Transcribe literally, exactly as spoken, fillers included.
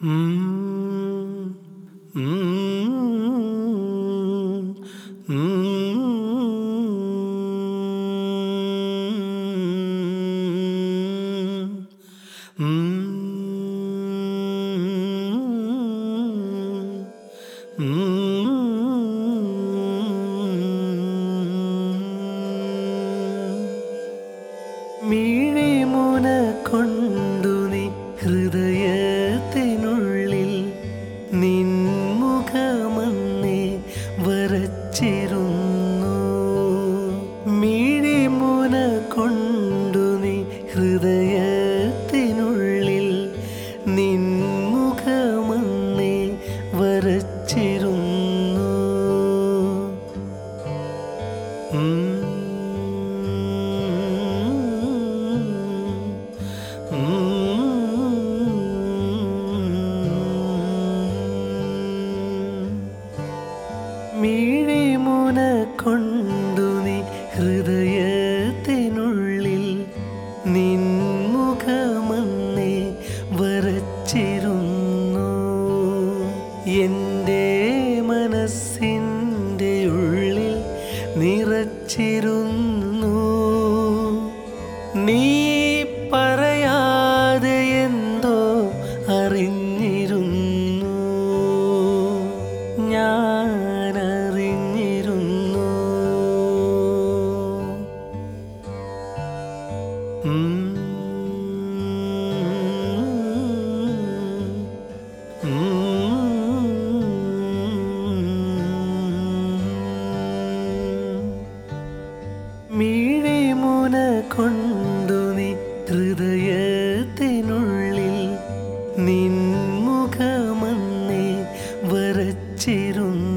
മിഴിമുന കൊണ്ടു നീ ഹൃദയത്തിനുള്ളിൽ നിൻമുഖമന്നേ വരച്ചിരുന്നു. മിഴിമുന കൊണ്ടു നീ ഹൃദയത്തിനുള്ളിൽ നിൻമുഖമന്നേ വരച്ചിരുന്നു. മിഴിമുന കൊണ്ടു നീ ഹൃദയത്തിനുള്ളിൽ നിൻമുഖമന്നേ വരച്ചിരുന്നു. എൻ്റെ മനസ്സിൻ്റെ ഉള്ളിൽ നിറച്ചിരുന്നു. നീ പറയാതെ എന്തോ അറിഞ്ഞിരുന്നു, ഞാനറിഞ്ഞിരുന്നു. മിഴിമുന കൊണ്ടു നീ ഹൃദയത്തിനുള്ളിൽ നിൻമുഖമന്നേ വരച്ചിരുന്നു.